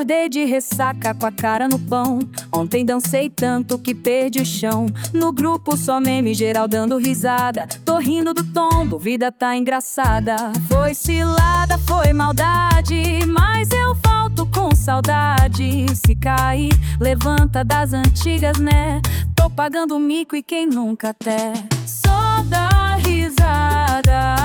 Acordei de ressaca com a cara no pão. Ontem dancei tanto que perdi o chão. No grupo só meme, geral dando risada. Tô rindo do tombo, vida tá engraçada. Foi cilada, foi maldade, mas eu volto com saudade. Se cair, levanta das antigas, né? Tô pagando mico e quem nunca até. Só dá risada.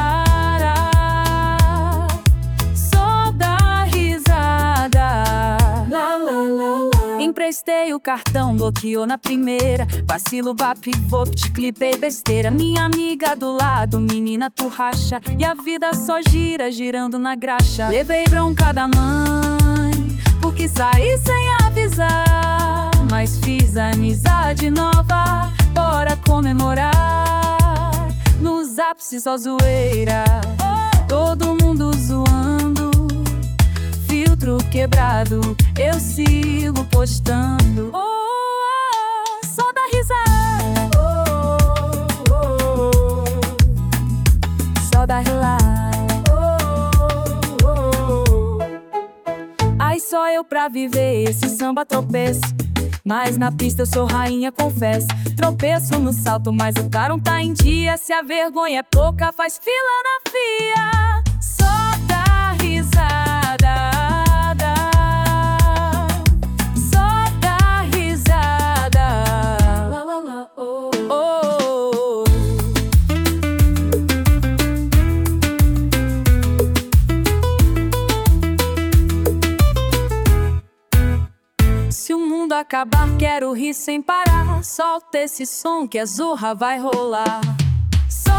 Emprestei o cartão, bloqueou na primeira. Vacilo, vape, vopt, clipei besteira. Minha amiga do lado, menina tu racha. E a vida só gira, girando na graxa. Levei bronca da mãe, porque saí sem avisar. Mas fiz amizade nova, bora comemorar. Nos ápices só zoeira, todo mundo zoando. Filtro quebrado, eu sigo postando. Só dá risada, só dá relax. Ai, só eu pra viver esse samba tropeço. Mas na pista eu sou rainha, confesso. Tropeço no salto, mas o cara não tá em dia. Se a vergonha é pouca, faz fila na fia. Só dá risada, só dá risada. Lá, lá, lá, oh, oh. Se o mundo acabar, quero rir sem parar. Solta esse som que a zorra vai rolar. Só